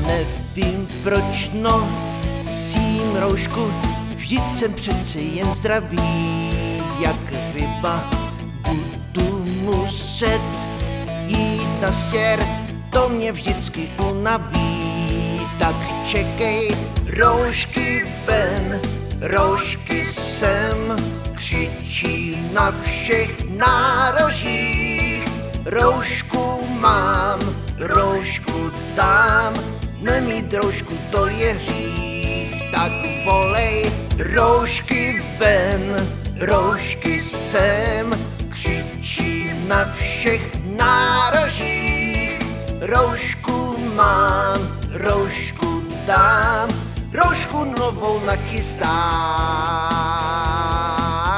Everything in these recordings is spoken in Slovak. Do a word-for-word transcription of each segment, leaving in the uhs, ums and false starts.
Nevím proč nosím roušku, vždyť jsem přece jen zdravý, jak ryba. Budu muset jít na stěr, to mě vždycky unaví. Tak čekej, roušky ven, roušky sem, křičí na všech nárožích. Roušku mám, roušku dám, nemít roušku to je hřích. Tak volej, roušky ven, roušky sem, křičí na všech nárožích. Roušku mám, roušku dám, roušku novou nachystám.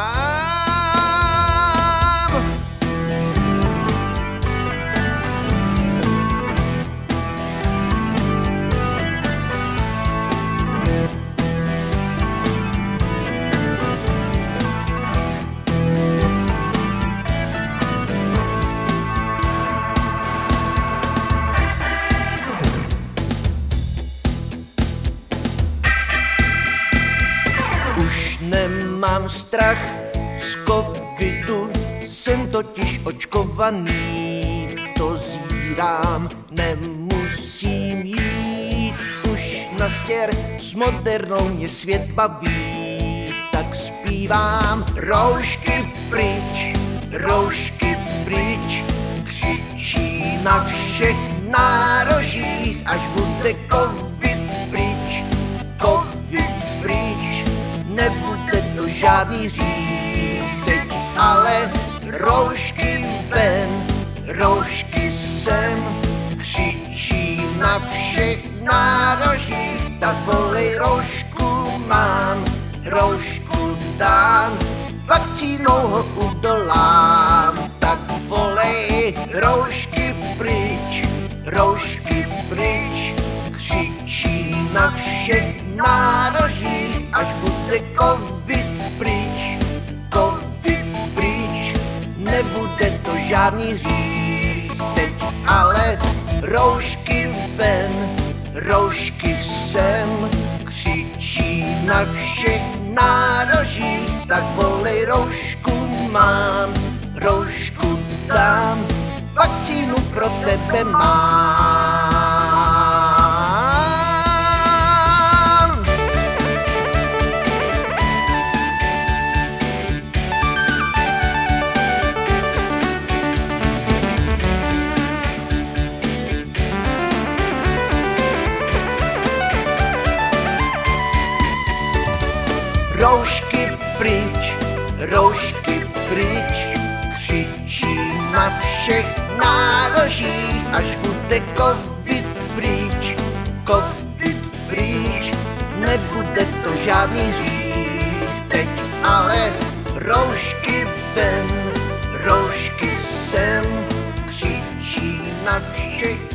Už nemám strach z covidu, jsem totiž očkovaný. To zírám, nemusím jít už na stěr, s modernou mě svět baví. Tak zpívám, roušky pryč, roušky pryč, křičí na všech nárožích, až bude covid pryč, covid pryč. Nebude to žádný hřích, teď ale roušky ven, roušky sem, křičí na všech nárožích. Tak volej, roušku mám, roušku dám, vakcínou ho udolám. Tak volej, roušky pryč, roušky pryč, křičí na všech nárožích, až bude covid pryč, covid pryč, nebude to žádný hřích. Teď ale roušky ven, roušky sem, křičí na všech nárožích. Tak volej, roušku mám, roušku dám, vakcínu pro tebe mám. Roušky pryč, roušky pryč, křičí na všech nárožích, až bude covid pryč, covid pryč, nebude to žádný hřích. Teď ale roušky ven, roušky sem, křičí na všech